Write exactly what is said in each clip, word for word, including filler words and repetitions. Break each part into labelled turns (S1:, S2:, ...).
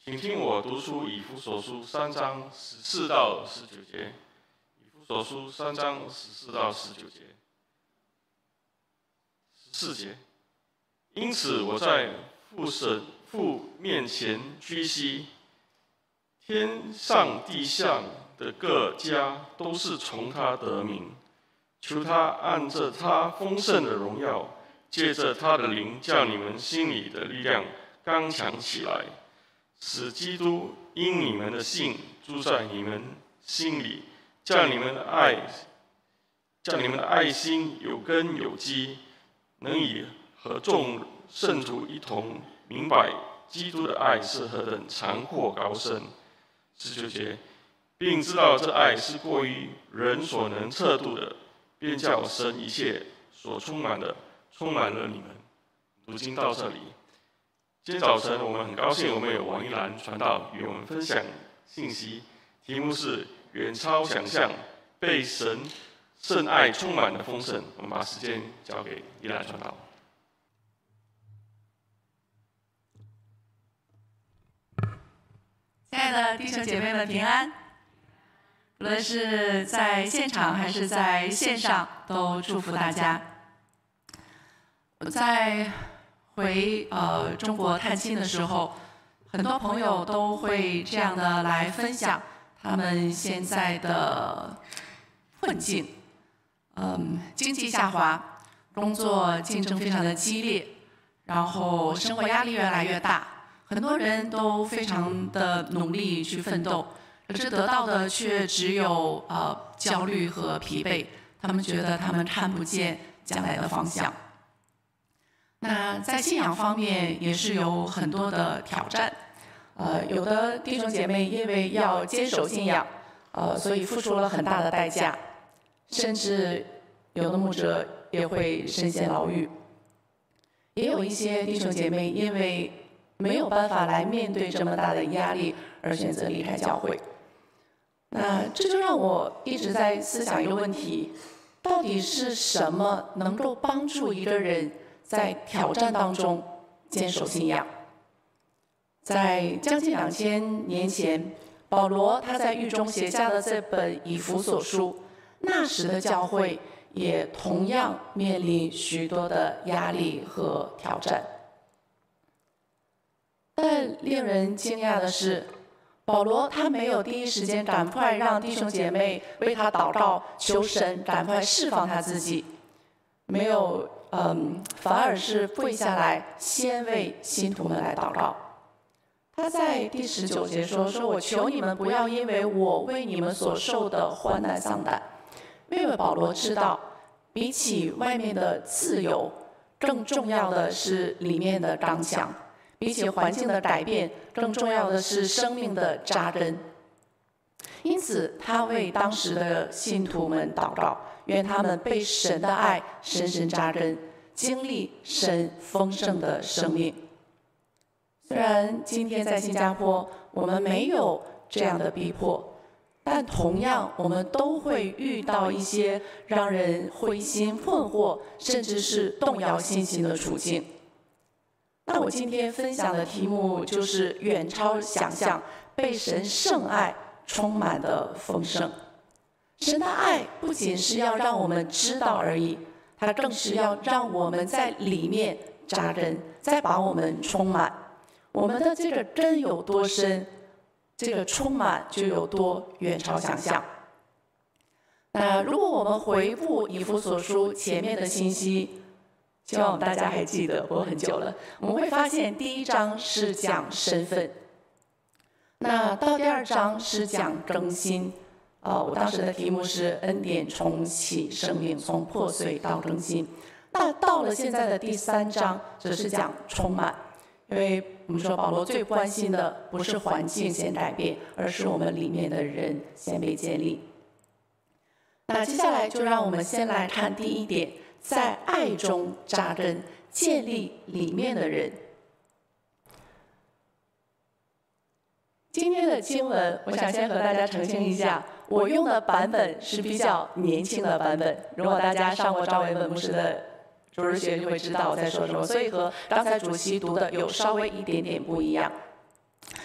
S1: 请听我读出以弗所书三章十四到十九节。以弗所书三章十四到十九节。十四节。因此我在父神父面前屈膝，天上地下的各家都是从他得名，求他按着他丰盛的荣耀，借着他的灵，叫你们心里的力量刚强起来，使基督因你们的信住在你们心里，叫你们的爱，叫你们的爱心有根有基，能以和众圣徒一同明白基督的爱是何等长阔高深。十九节，并知道这爱是过于人所能测度的，便叫神一切所充满的充满了你们。读经到这里。今天早晨我们很高兴，我们有王一兰传道与我们分享信息，题目是远超想象，被神圣爱充满的丰盛。我们把时间交给一兰传道。
S2: 亲爱的弟兄姐妹们平安，无论是在现场还是在线上，都祝福大家。我在回呃中国探亲的时候，很多朋友都会这样的来分享他们现在的困境。嗯，经济下滑，工作竞争非常的激烈，然后生活压力越来越大。很多人都非常的努力去奋斗，可是得到的却只有呃焦虑和疲惫。他们觉得他们看不见将来的方向。那在信仰方面也是有很多的挑战。呃，有的弟兄姐妹因为要坚守信仰，呃，所以付出了很大的代价，甚至有的牧者也会身陷牢狱。也有一些弟兄姐妹因为没有办法来面对这么大的压力，而选择离开教会。那这就让我一直在思想一个问题：到底是什么能够帮助一个人在挑战当中坚守信仰？在将近两千年前，保罗他在狱中写下的这本以弗所书，那时的教会也同样面临许多的压力和挑战。但令人惊讶的是，保罗他没有第一时间赶快让弟兄姐妹为他祷告，求神赶快释放他自己，没有，嗯，反而是跪下来先为信徒们来祷告。他在第十九节说：“说我求你们不要因为我为你们所受的患难丧胆。”因为保罗知道，比起外面的自由，更重要的是里面的刚强。比起环境的改变，更重要的是生命的扎根。因此，他为当时的信徒们祷告，愿他们被神的爱深深扎根，经历神丰盛的生命。虽然今天在新加坡我们没有这样的逼迫，但同样我们都会遇到一些让人灰心困惑，甚至是动摇信心的处境。那我今天分享的题目就是远超想象，被神圣爱充满的丰盛。神的爱不仅是要让我们知道而已，它更是要让我们在里面扎根，再把我们充满。我们的这个根有多深，这个充满就有多远超想象。那如果我们回顾以弗所书前面的信息，希望大家还记得，我很久了。我们会发现，第一章是讲身份，那到第二章是讲更新。呃，我当时的题目是恩典重启生命，从破碎到更新。那到了现在的第三章，则是讲充满。因为我们说保罗最关心的不是环境先改变，而是我们里面的人先被建立。那接下来就让我们先来看第一点。在爱中扎根，建立里面的人。今天的经文，我想先和大家澄清一下，我用的版本是比较年轻的版本。如果大家上过赵维文牧师的主日学，就会知道我在说什么，所以和刚才主席读的有稍微一点点不一样。如果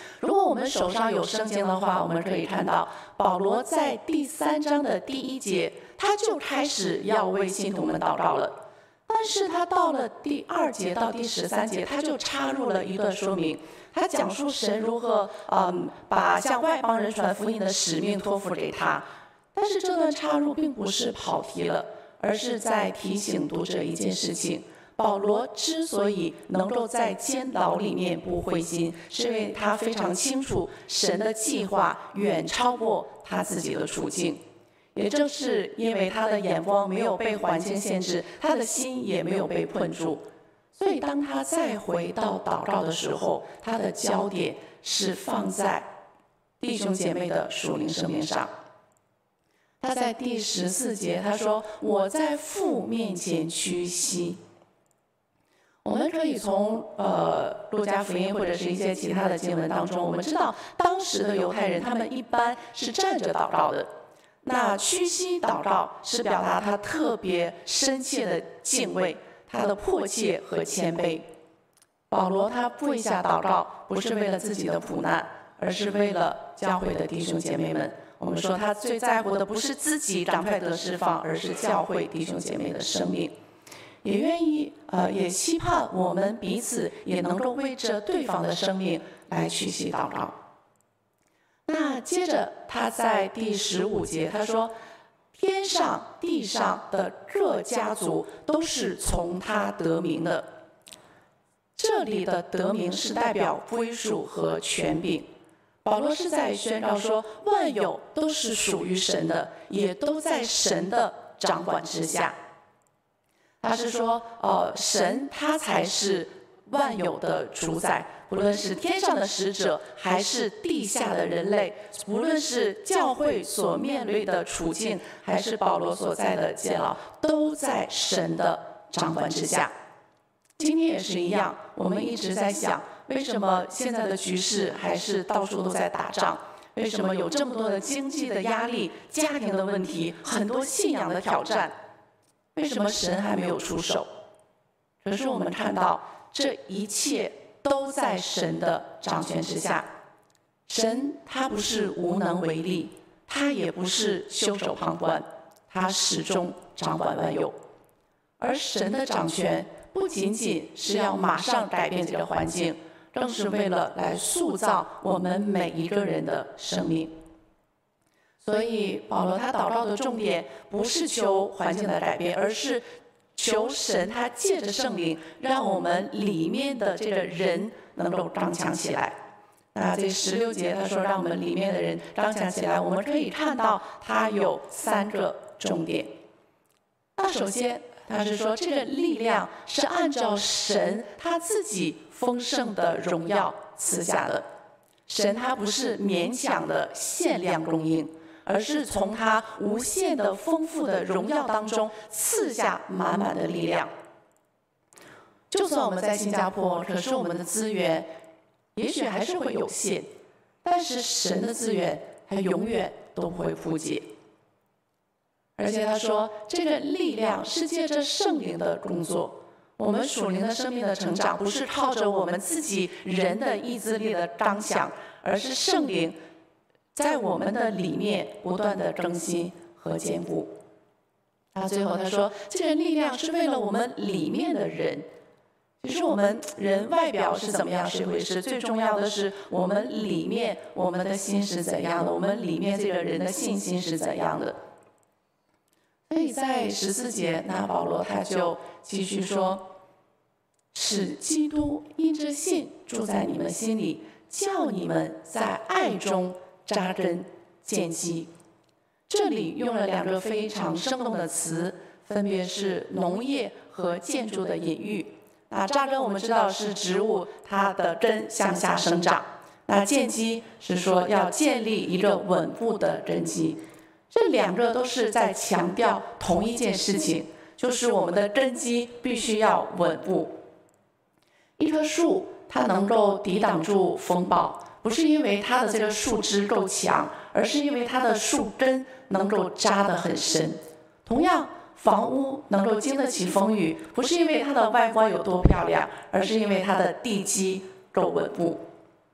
S2: 我们手上有圣经的话，我们可以看到，保罗在第三章的第一节，他就开始要为信徒们祷告了。但是他到了第二节到第十三节，他就插入了一段说明，他讲述神如何嗯把向外邦人传福音的使命托付给他。但是这段插入并不是跑题了，而是在提醒读者一件事情：保罗之所以能够在监牢里面不灰心，是因为他非常清楚神的计划远超过他自己的处境。也正是因为他的眼光没有被环境限制，他的心也没有被困住，所以当他再回到祷告的时候，他的焦点是放在弟兄姐妹的属灵生命上。他在第十四节他说：“我在父面前屈膝。”我们可以从呃路加福音或者是一些其他的经文当中，我们知道当时的犹太人他们一般是站着祷告的。那屈膝祷告是表达他特别深切的敬畏，他的迫切和谦卑。保罗他跪下祷告，不是为了自己的苦难，而是为了教会的弟兄姐妹们。我们说他最在乎的不是自己赶快得释放，而是教会弟兄姐妹的生命。也愿意呃，也期盼我们彼此也能够为着对方的生命来屈膝祷告。那接着他在第十五节他说：“天上地上的各家族都是从他得名的。”这里的得名是代表归属和权柄。保罗是在宣告说，万有都是属于神的，也都在神的掌管之下。他是说，呃，神他才是万有的主宰，不论是天上的使者，还是地下的人类，无论是教会所面对的处境，还是保罗所在的监牢，都在神的掌管之下。今天也是一样，我们一直在想，为什么现在的局势还是到处都在打仗？为什么有这么多的经济的压力、家庭的问题、很多信仰的挑战？为什么神还没有出手？可是我们看到，这一切都在神的掌权之下。神他不是无能为力，他也不是袖手旁观，他始终掌管万有。而神的掌权不仅仅是要马上改变这个环境，更是为了来塑造我们每一个人的生命。所以保罗他祷告的重点不是求环境的改变，而是求神他借着圣灵，让我们里面的这个人能够刚强起来。那这十六节他说，让我们里面的人刚强起来，我们可以看到他有三个重点。那首先他是说，这个力量是按照神他自己丰盛的荣耀赐下的。神他不是勉强的限量供应，而是从他无限的丰富的荣耀当中赐下满满的力量。就算我们在新加坡，可是我们的资源也许还是会有限，但是神的资源还永远都不会枯竭。而且他说，这个力量是借着圣灵的工作。我们属灵的生命的成长，不是靠着我们自己人的意志力的刚强，而是圣灵在我们的里面不断的更新和坚固。那最后他说，这个力量是为了我们里面的人。其实我们人外表是怎么样是一回事，最重要的是我们里面我们的心是怎样的，我们里面这个人的信心是怎样的。所以在十四节，那保罗他就继续说，使基督因着信住在你们心里，叫你们在爱中扎根建基。这里用了两个非常生动的词，分别是农业和建筑的隐喻。那扎根我们知道是植物它的根向下生长，那建基是说要建立一个稳固的根基。这两个都是在强调同一件事情，就是我们的根基必须要稳固。一棵树它能够抵挡住风暴，不是因为它的这个树枝够强，而是因为它的树根能够扎得很深。同样，房屋能够经得起风雨，不是因为它的外观有多漂亮，而是因为它的地基够稳固。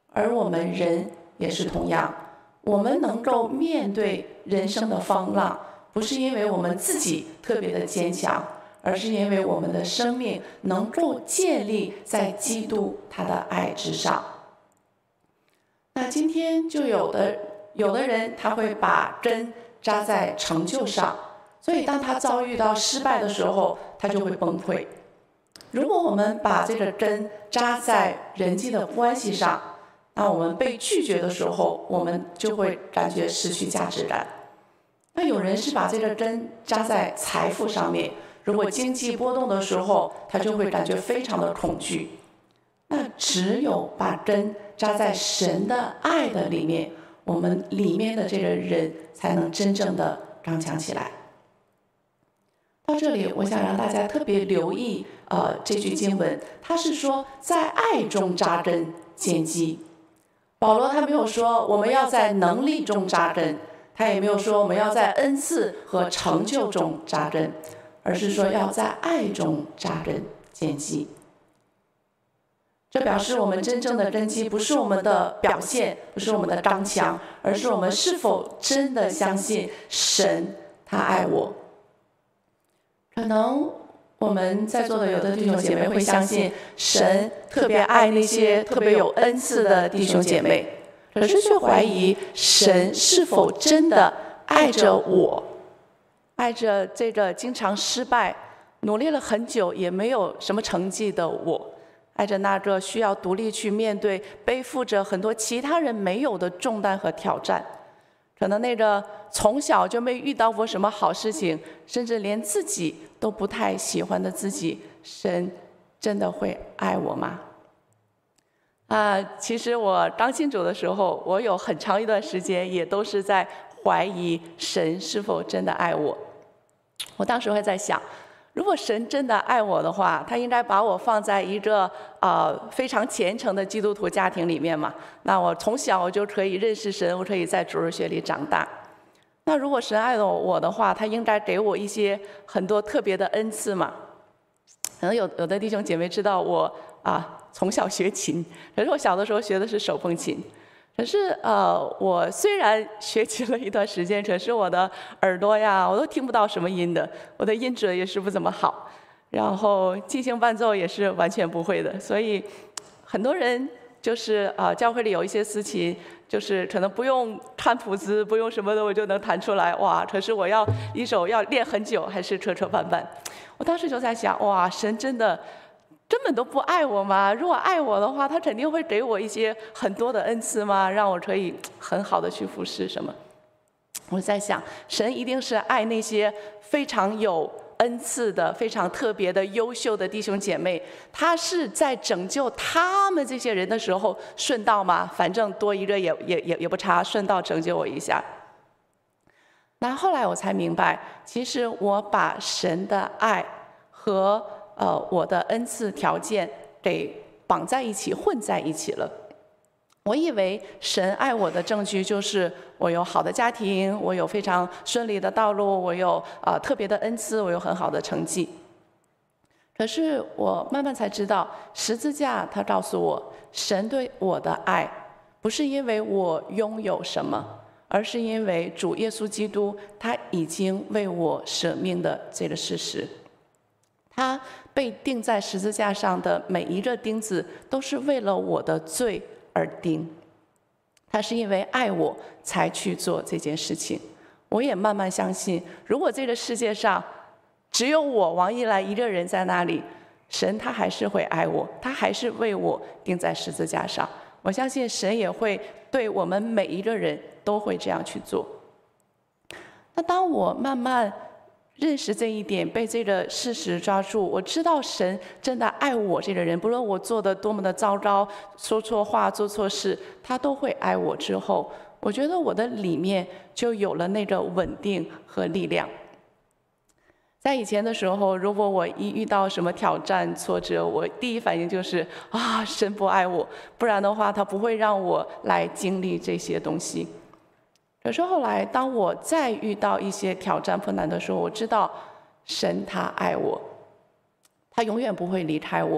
S2: 而我们人也是同样，我们能够面对人生的风浪，不是因为我们自己特别的坚强，而是因为我们的生命能够建立在基督他的爱之上。那今天就有的有的人他会把针扎在成就上，所以当他遭遇到失败的时候，他就会崩溃。如果我们把这个针扎在人际的关系上，那我们被拒绝的时候，我们就会感觉失去价值感。那有人是把这个针扎在财富上面，如果经济波动的时候，他就会感觉非常的恐惧。那只有把针扎在神的爱的里面，我们里面的这个人才能真正的刚强起来。到这里，我想让大家特别留意，呃，这句经文，它是说在爱中扎针坚基。保罗他没有说我们要在能力中扎针，他也没有说我们要在恩赐和成就中扎针，而是说要在爱中扎针坚基。这表示我们真正的根基不是我们的表现，不是我们的刚强，而是我们是否真的相信神他爱我。可能我们在座的有的弟兄姐妹会相信神特别爱那些特别有恩赐的弟兄姐妹，可是却怀疑神是否真的爱着我，爱着这个经常失败、努力了很久也没有什么成绩的我，爱着那个需要独立去面对、背负着很多其他人没有的重担和挑战。可能那个从小就没遇到过什么好事情，甚至连自己都不太喜欢的自己，神真的会爱我吗？啊、呃，其实我刚信主的时候，我有很长一段时间也都是在怀疑神是否真的爱我。我当时会在想，如果神真的爱我的话，他应该把我放在一个呃非常虔诚的基督徒家庭里面嘛。那我从小我就可以认识神，我可以在主日学里长大。那如果神爱我的话，他应该给我一些很多特别的恩赐嘛。可能有有的弟兄姐妹知道我啊从小学琴，可是我小的时候学的是手风琴。可是呃，我虽然学琴了一段时间，可是我的耳朵呀，我都听不到什么音的，我的音准也是不怎么好，然后即兴伴奏也是完全不会的。所以很多人就是啊、呃，教会里有一些私琴，就是可能不用看谱子，不用什么的，我就能弹出来。哇！可是我要一首要练很久，还是磕磕绊绊。我当时就在想，哇，神真的根本都不爱我吗？如果爱我的话，他肯定会给我一些很多的恩赐吗？让我可以很好的去服侍什么？我在想，神一定是爱那些非常有恩赐的、非常特别的、优秀的弟兄姐妹。他是在拯救他们这些人的时候顺道吗？反正多一个也也也也不差，顺道拯救我一下。那后来我才明白，其实我把神的爱和呃，我的恩赐条件给绑在一起、混在一起了。我以为神爱我的证据就是我有好的家庭，我有非常顺利的道路，我有呃特别的恩赐，我有很好的成绩。可是我慢慢才知道，十字架它告诉我，神对我的爱不是因为我拥有什么，而是因为主耶稣基督他已经为我舍命的这个事实。他被钉在十字架上的每一个钉子，都是为了我的罪而钉。他是因为爱我才去做这件事情。我也慢慢相信，如果这个世界上只有我王一来一个人在那里，神他还是会爱我，他还是为我钉在十字架上。我相信神也会对我们每一个人都会这样去做。那当我慢慢认识这一点，被这个事实抓住，我知道神真的爱我这个人，不论我做的多么的糟糕，说错话、做错事，他都会爱我。之后，我觉得我的里面就有了那个稳定和力量。在以前的时候，如果我一遇到什么挑战、挫折，我第一反应就是啊，神不爱我，不然的话，他不会让我来经历这些东西。可是后来，当我再遇到一些挑战困难的时候，我知道神他爱我，他永远不会离开我，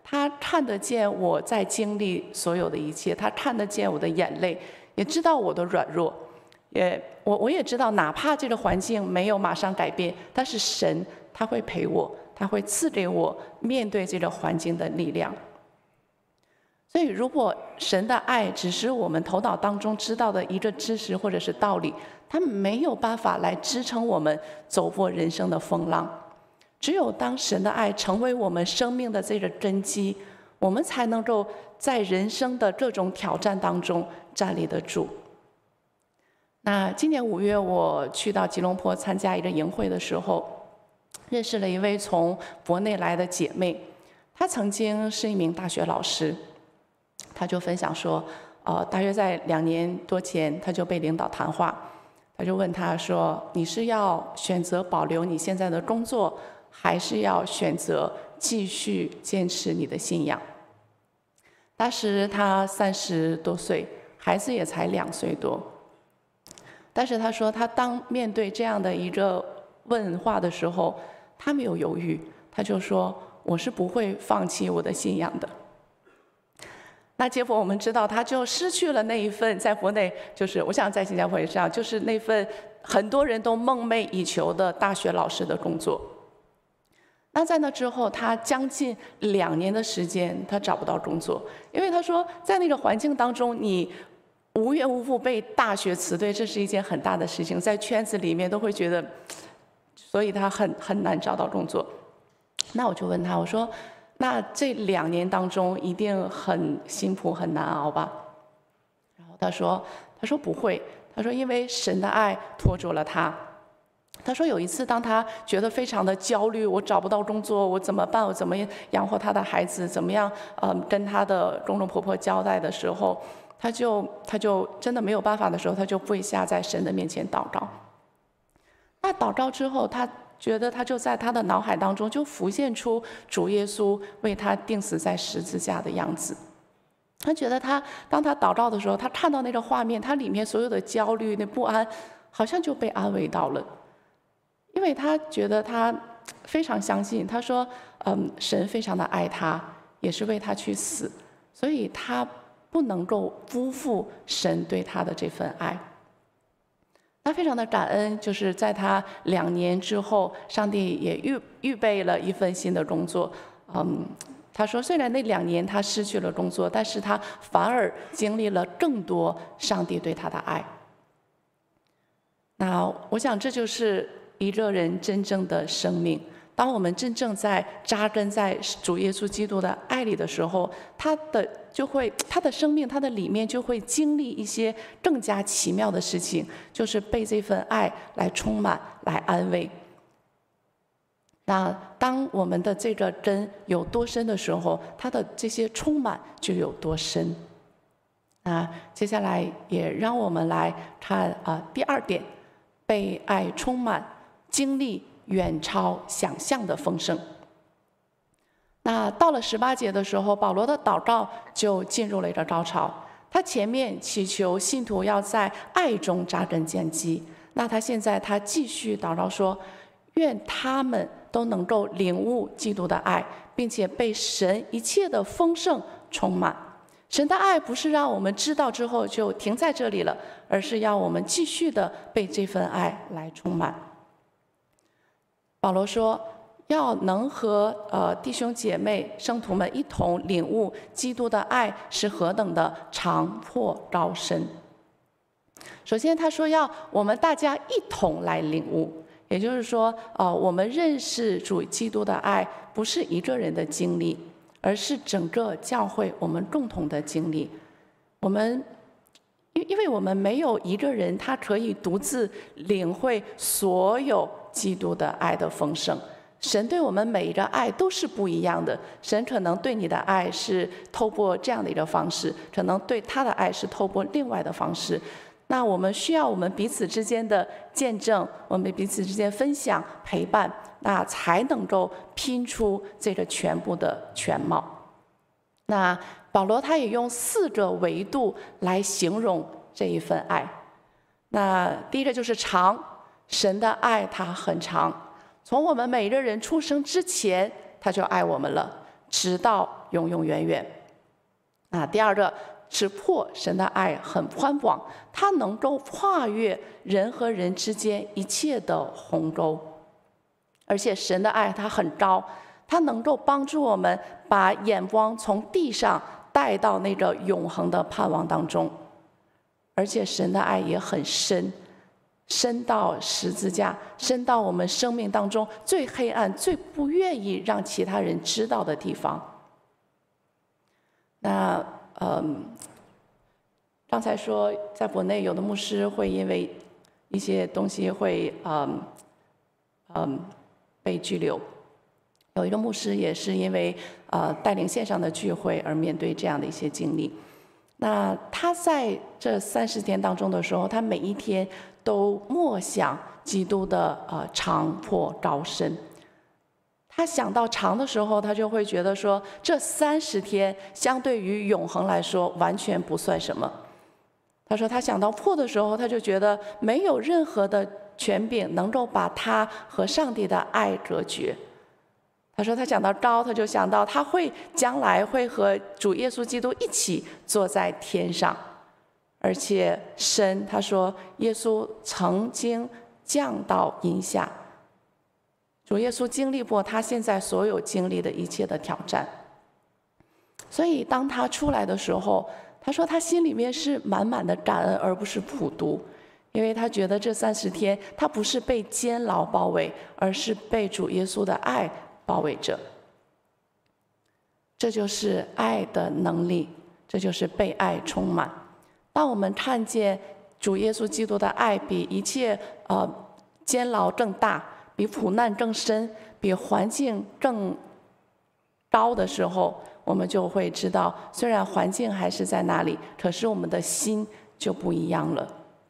S2: 他看得见我在经历所有的一切，他看得见我的眼泪，也知道我的软弱，也我我也知道，哪怕这个环境没有马上改变，但是神他会陪我，他会赐给我面对这个环境的力量。所以，如果神的爱只是我们头脑当中知道的一个知识或者是道理，它没有办法来支撑我们走过人生的风浪。只有当神的爱成为我们生命的这个根基，我们才能够在人生的各种挑战当中站立得住。那今年五月，我去到吉隆坡参加一个营会的时候，认识了一位从国内来的姐妹，她曾经是一名大学老师。他就分享说，呃，大约在两年多前，他就被领导谈话，他就问他说：“你是要选择保留你现在的工作，还是要选择继续坚持你的信仰？”当时他三十多岁，孩子也才两岁多。但是他说，他当面对这样的一个问话的时候，他没有犹豫，他就说：“我是不会放弃我的信仰的。”那结果我们知道，他就失去了那一份在国内，就是我想在新加坡也是这样，就是那份很多人都梦寐以求的大学老师的工作。那在那之后，他将近两年的时间，他找不到工作，因为他说，在那个环境当中，你无缘无故被大学辞退，这是一件很大的事情，在圈子里面都会觉得，所以他很很难找到工作。那我就问他，我说，那这两年当中一定很辛苦很难熬吧？然后他说：“他说不会，他说因为神的爱拖住了他。他说有一次，当他觉得非常的焦虑，我找不到工作，我怎么办？我怎么养活他的孩子？怎么样？嗯，跟他的公公婆婆交代的时候，他就他就真的没有办法的时候，他就跪下在神的面前祷告。那祷告之后，他觉得他就在他的脑海当中就浮现出主耶稣为他钉死在十字架的样子。他觉得他当他祷告的时候，他看到那个画面，他里面所有的焦虑、那不安，好像就被安慰到了。因为他觉得他非常相信，他说：“嗯，神非常的爱他，也是为他去死，所以他不能够辜负神对他的这份爱。”他非常的感恩，就是在他两年之后，上帝也预预备了一份新的工作。嗯，他说虽然那两年他失去了工作，但是他反而经历了更多上帝对他的爱。那我想这就是一个人真正的生命。当我们真正在扎根在主耶稣基督的爱里的时候，他的就会他的生命，他的里面就会经历一些更加奇妙的事情，就是被这份爱来充满、来安慰。那当我们的这个根有多深的时候，它的这些充满就有多深。那接下来也让我们来看啊、呃、第二点，被爱充满，经历远超想象的丰盛。那到了十八节的时候，保罗的祷告就进入了一个高潮。他前面祈求信徒要在爱中扎根建基，那他现在他继续祷告说：愿他们都能够领悟基督的爱，并且被神一切的丰盛充满。神的爱不是让我们知道之后就停在这里了，而是要我们继续的被这份爱来充满。保罗说，要能和呃弟兄姐妹、圣徒们一同领悟基督的爱是何等的长阔高深。首先，他说要我们大家一同来领悟，也就是说，呃，我们认识主基督的爱不是一个人的经历，而是整个教会我们共同的经历。我们因因为我们没有一个人他可以独自领会所有基督的爱的丰盛。神对我们每一个爱都是不一样的，神可能对你的爱是透过这样的一个方式，可能对他的爱是透过另外的方式。那我们需要我们彼此之间的见证，我们彼此之间分享陪伴，那才能够拼出这个全部的全貌。那保罗他也用四个维度来形容这一份爱。那第一个就是长，神的爱它很长，从我们每一个人出生之前他就爱我们了，直到永永远远。啊，第二个，识破神的爱很宽广，它能够跨越人和人之间一切的鸿沟，而且神的爱它很高，它能够帮助我们把眼光从地上带到那个永恒的盼望当中，而且神的爱也很深，深到十字架，深到我们生命当中最黑暗、最不愿意让其他人知道的地方。那嗯，刚才说在国内有的牧师会因为一些东西会嗯嗯被拘留，有一个牧师也是因为呃带领线上的聚会而面对这样的一些经历。那他在这三十天当中的时候，他每一天都默想基督的呃长阔高深。他想到长的时候，他就会觉得说，这三十天相对于永恒来说完全不算什么。他说他想到破的时候，他就觉得没有任何的权柄能够把他和上帝的爱隔绝。他说他想到高，他就想到他会将来会和主耶稣基督一起坐在天上，而且深，他说耶稣曾经降到阴下，主耶稣经历过他现在所有经历的一切的挑战。所以当他出来的时候，他说他心里面是满满的感恩，而不是苦毒，因为他觉得这三十天他不是被监牢包围，而是被主耶稣的爱包围着。这就是爱的能力，这就是被爱充满。当我们看见主耶稣基督的爱比一切呃监牢更大，比苦难更深，比环境更高的时候，我们就会知道，虽然环境还是在那里，可是我们的心就不一样了。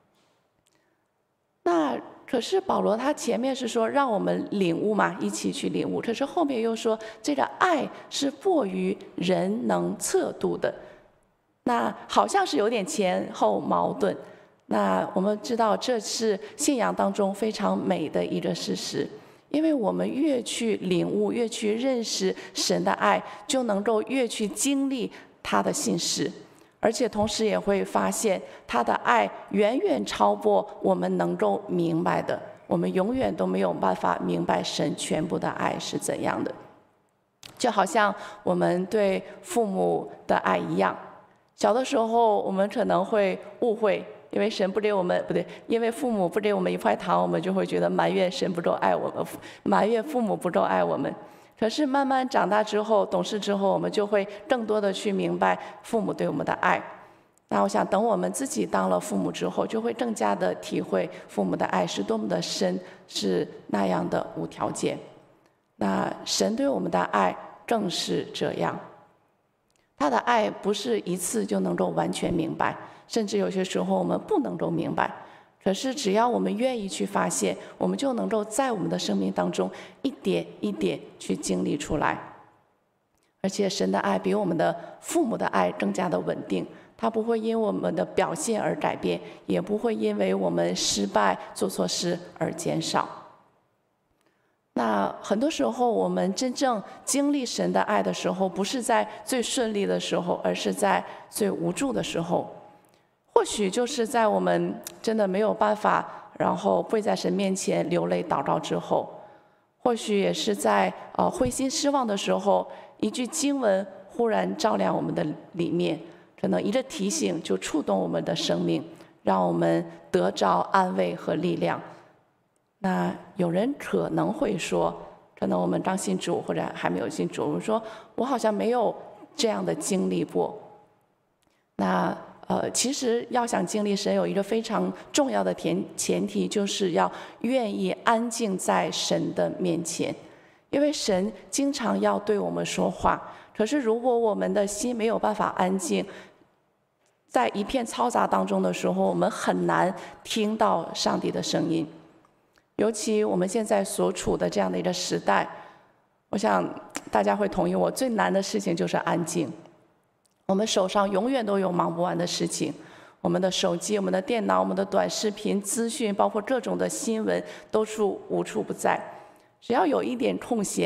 S2: 那可是保罗他前面是说让我们领悟嘛，一起去领悟，可是后面又说这个爱是过于人能测度的，那好像是有点前后矛盾。那我们知道这是信仰当中非常美的一个事实，因为我们越去领悟，越去认识神的爱，就能够越去经历他的信实，而且同时也会发现他的爱远远超过我们能够明白的，我们永远都没有办法明白神全部的爱是怎样的。就好像我们对父母的爱一样，小的时候我们可能会误会，因为神不给我们，不对，因为父母不给我们一块糖，我们就会觉得埋怨神不够爱我们，埋怨父母不够爱我们。可是慢慢长大之后，懂事之后，我们就会更多的去明白父母对我们的爱。那我想等我们自己当了父母之后，就会更加的体会父母的爱是多么的深，是那样的无条件。那神对我们的爱更是这样，他的爱不是一次就能够完全明白，甚至有些时候我们不能够明白，可是只要我们愿意去发现，我们就能够在我们的生命当中一点一点去经历出来。而且神的爱比我们的父母的爱更加的稳定，它不会因我们的表现而改变，也不会因为我们失败做错事而减少。那很多时候我们真正经历神的爱的时候，不是在最顺利的时候，而是在最无助的时候。或许就是在我们真的没有办法，然后跪在神面前流泪祷告之后，或许也是在呃灰心失望的时候，一句经文忽然照亮我们的里面，可能一个提醒就触动我们的生命，让我们得着安慰和力量。那有人可能会说，可能我们刚信主或者还没有信主，我们说我好像没有这样的经历过。那呃，其实要想经历神，有一个非常重要的前前提，就是要愿意安静在神的面前，因为神经常要对我们说话。可是如果我们的心没有办法安静，在一片嘈杂当中的时候，我们很难听到上帝的声音。尤其我们现在所处的这样的一个时代，我想大家会同意我，最难的事情就是安静。我们手上永远都有忙不完的事情，我们的手机、我们的电脑、我们的短视频资讯，包括各种的新闻，都是无处不在。只要有一点空闲，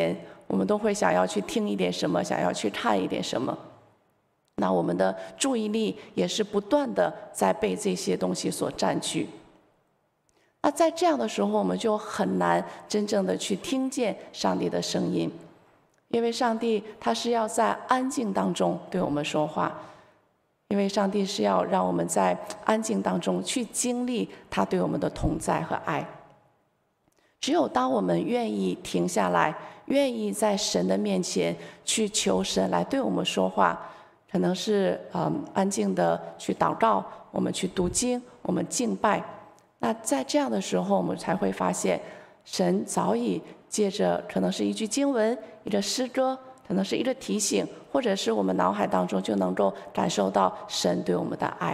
S2: 我们都会想要去听一点什么，想要去看一点什么。那我们的注意力也是不断的在被这些东西所占据。那在这样的时候，我们就很难真正的去听见上帝的声音，因为上帝他是要在安静当中对我们说话，因为上帝是要让我们在安静当中去经历他对我们的同在和爱。只有当我们愿意停下来，愿意在神的面前去求神来对我们说话，可能是嗯安静的去祷告，我们去读经，我们敬拜。那在这样的时候，我们才会发现，神早已借着可能是一句经文、一个诗歌，可能是一个提醒，或者是我们脑海当中就能够感受到神对我们的爱。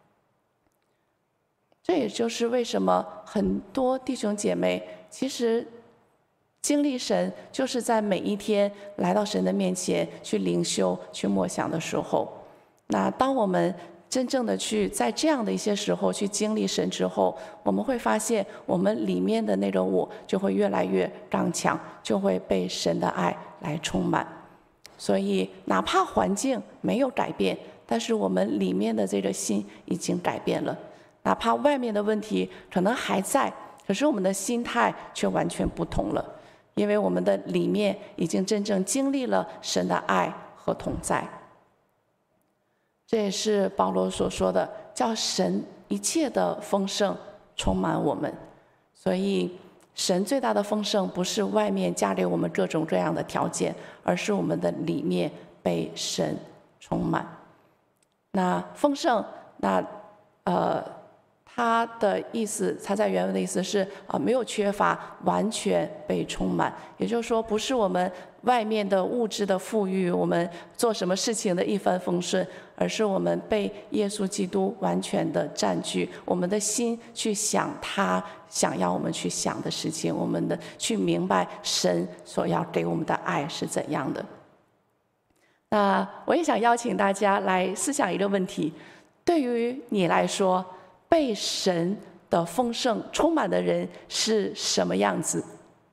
S2: 这也就是为什么很多弟兄姐妹其实经历神，就是在每一天来到神的面前去灵修、去默想的时候。那当我们真正的去在这样的一些时候去经历神之后，我们会发现我们里面的那个我就会越来越刚强，就会被神的爱来充满。所以哪怕环境没有改变，但是我们里面的这个心已经改变了。哪怕外面的问题可能还在，可是我们的心态却完全不同了，因为我们的里面已经真正经历了神的爱和同在。这也是保罗所说的，叫神一切的丰盛充满我们。所以神最大的丰盛不是外面加给我们各种各样的条件，而是我们的里面被神充满。那丰盛，那呃他的意思，他在原文的意思是啊、呃，没有缺乏，完全被充满。也就是说，不是我们外面的物质的富裕，我们做什么事情的一帆风顺，而是我们被耶稣基督完全的占据，我们的心去想他想要我们去想的事情，我们的去明白神所要给我们的爱是怎样的。那我也想邀请大家来思想一个问题：对于你来说，被神的丰盛充满的人是什么样子？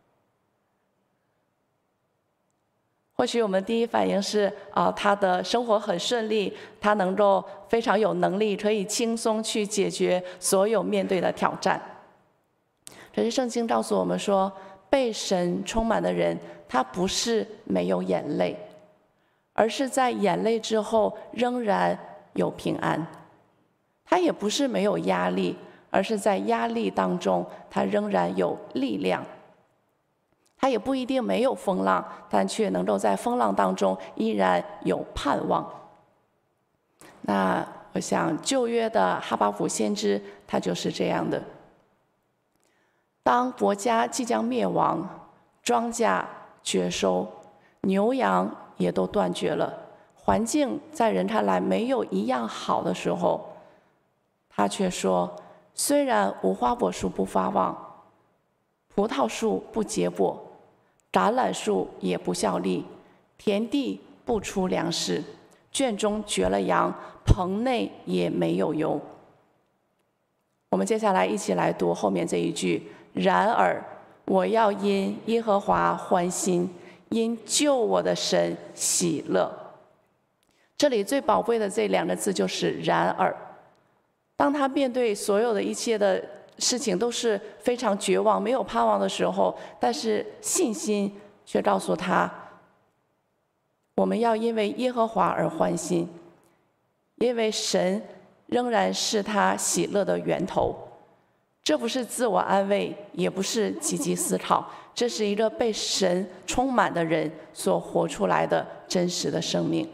S2: 或许我们第一反应是啊、呃，他的生活很顺利，他能够非常有能力，可以轻松去解决所有面对的挑战。可是圣经告诉我们说，被神充满的人，他不是没有眼泪，而是在眼泪之后仍然有平安。他也不是没有压力，而是在压力当中，他仍然有力量。他也不一定没有风浪，但却能够在风浪当中依然有盼望。那我想旧约的哈巴谷先知，他就是这样的。当国家即将灭亡，庄稼绝收，牛羊也都断绝了，环境在人看来没有一样好的时候，他却说：虽然无花果树不发旺，葡萄树不结果，橄榄树也不效力，田地不出粮食，圈中绝了羊，棚内也没有油。我们接下来一起来读后面这一句：然而我要因耶和华欢心，因救我的神喜乐。这里最宝贵的这两个字就是然而。当他面对所有的一切的事情都是非常绝望、没有盼望的时候，但是信心却告诉他，我们要因为耶和华而欢心，因为神仍然是他喜乐的源头。这不是自我安慰，也不是积极思考，这是一个被神充满的人所活出来的真实的生命。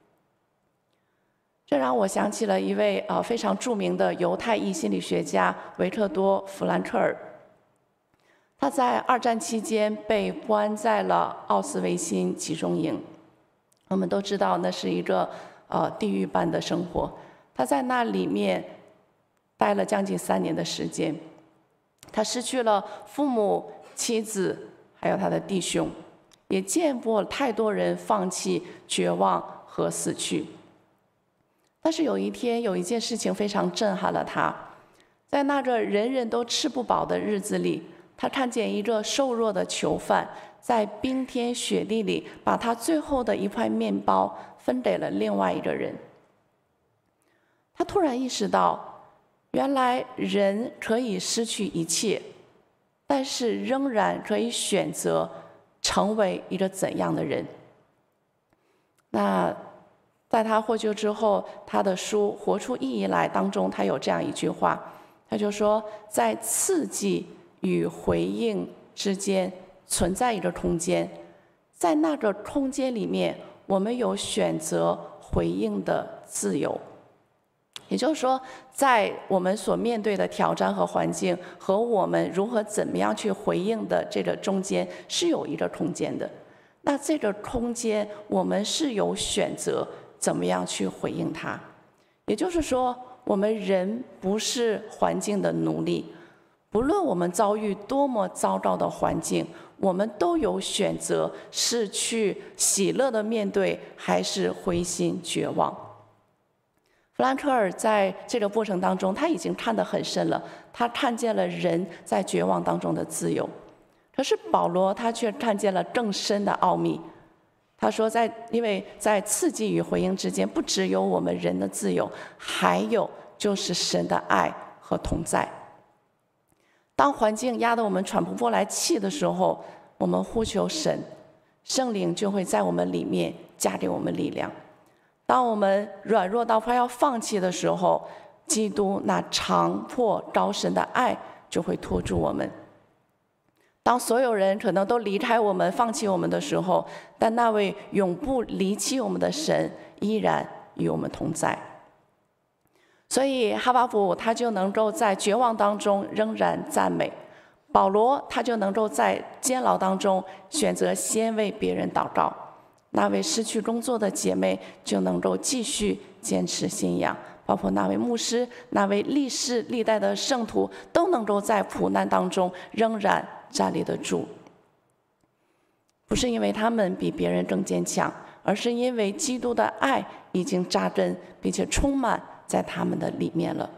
S2: 这让我想起了一位呃非常著名的犹太裔心理学家维克多·弗兰克尔。他在二战期间被关在了奥斯维辛集中营。我们都知道那是一个呃地狱般的生活。他在那里面待了将近三年的时间，他失去了父母、妻子，还有他的弟兄，也见过太多人放弃、绝望和死去。但是有一天，有一件事情非常震撼了他。在那个人人都吃不饱的日子里，他看见一个瘦弱的囚犯在冰天雪地里，把他最后的一块面包分给了另外一个人。他突然意识到，原来人可以失去一切，但是仍然可以选择成为一个怎样的人。那在他获救之后，他的书《活出意义来》当中，他有这样一句话，他就说，在刺激与回应之间存在一个空间，在那个空间里面，我们有选择回应的自由。也就是说，在我们所面对的挑战和环境和我们如何怎么样去回应的这个中间是有一个空间的。那这个空间，我们是有选择怎么样去回应它。也就是说，我们人不是环境的奴隶，不论我们遭遇多么糟糕的环境，我们都有选择，是去喜乐的面对，还是灰心绝望。弗兰克尔在这个过程当中，他已经看得很深了，他看见了人在绝望当中的自由。可是保罗他却看见了更深的奥秘。他说在，在因为在刺激与回应之间，不只有我们人的自由，还有就是神的爱和同在。当环境压得我们喘不过来气的时候，我们呼求神，圣灵就会在我们里面加给我们力量。当我们软弱到快要放弃的时候，基督那长阔高深的爱就会拖住我们。当所有人可能都离开我们、放弃我们的时候，但那位永不离弃我们的神依然与我们同在。所以哈巴谷他就能够在绝望当中仍然赞美，保罗他就能够在监牢当中选择先为别人祷告。那位失去工作的姐妹就能够继续坚持信仰，包括那位牧师、那位历世历代的圣徒，都能够在苦难当中仍然站立得住。不是因为他们比别人更坚强，而是因为基督的爱已经扎根，并且充满在他们的里面了。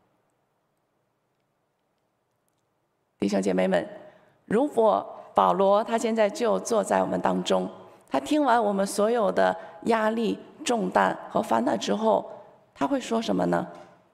S2: 弟兄姐妹们，如果保罗他现在就坐在我们当中，他听完我们所有的压力、重担和烦恼之后，他会说什么呢？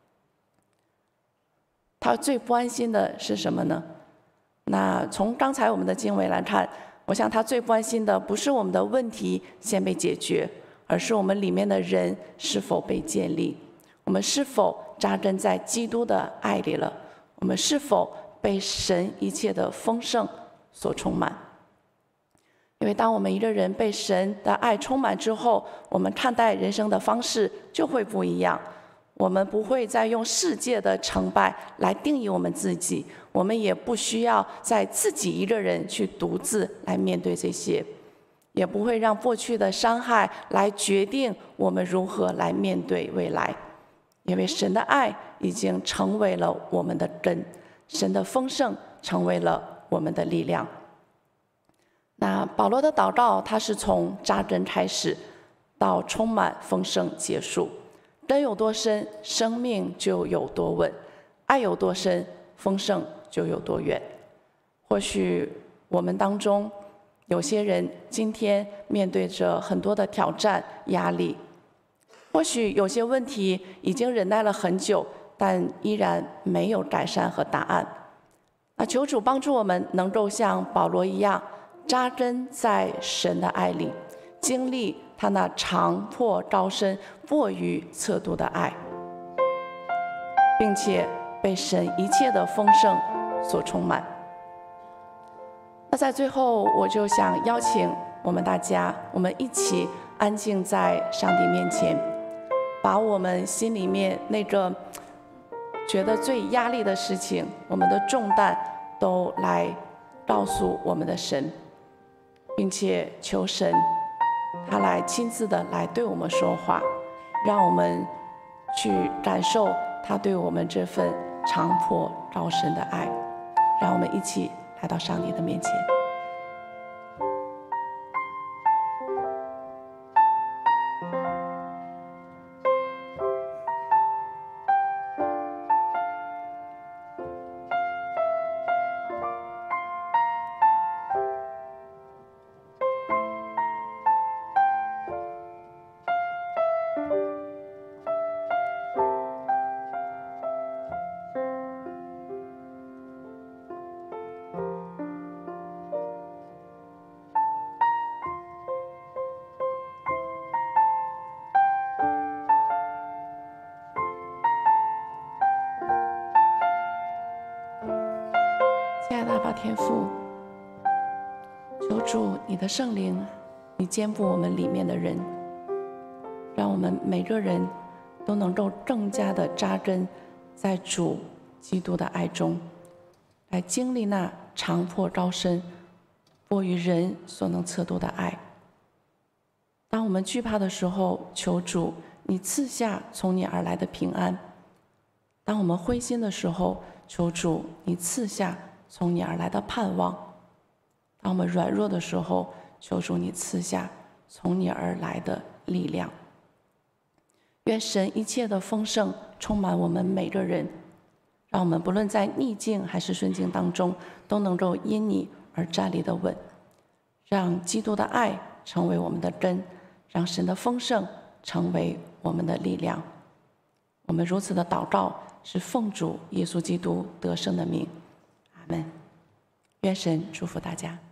S2: 他最不安心的是什么呢？那从刚才我们的经文来看，我想他最不安心的不是我们的问题先被解决，而是我们里面的人是否被建立，我们是否扎根在基督的爱里了，我们是否被神一切的丰盛所充满。因为当我们一个人被神的爱充满之后，我们看待人生的方式就会不一样。我们不会再用世界的成败来定义我们自己，我们也不需要在自己一个人去独自来面对这些，也不会让过去的伤害来决定我们如何来面对未来。因为神的爱已经成为了我们的根，神的丰盛成为了我们的力量。那保罗的祷告，他是从扎根开始，到充满丰盛结束。根有多深，生命就有多稳；爱有多深，丰盛就有多远。或许我们当中有些人今天面对着很多的挑战、压力，或许有些问题已经忍耐了很久，但依然没有改善和答案。那求主帮助我们能够像保罗一样，扎根在神的爱里，经历他那长阔高深、过于测度的爱，并且被神一切的丰盛所充满。那在最后，我就想邀请我们大家，我们一起安静在上帝面前，把我们心里面那个觉得最压力的事情，我们的重担都来告诉我们的神，并且求神他来亲自的来对我们说话，让我们去感受他对我们这份长阔高深的爱。让我们一起来到上帝的面前。 爱的阿爸天父，求主你的圣灵，你坚固我们里面的人，让我们每个人都能够更加的扎根在主基督的爱中，来经历那长阔高深、过于人所能测度的爱。当我们惧怕的时候，求主你赐下从你而来的平安；当我们灰心的时候，求主你赐下从你而来的盼望；当我们软弱的时候，求主你赐下从你而来的力量。愿神一切的丰盛充满我们每个人，让我们不论在逆境还是顺境当中，都能够因你而站立得稳，让基督的爱成为我们的根，让神的丰盛成为我们的力量。我们如此的祷告，是奉主耶稣基督得胜的名，阿们。愿神祝福大家。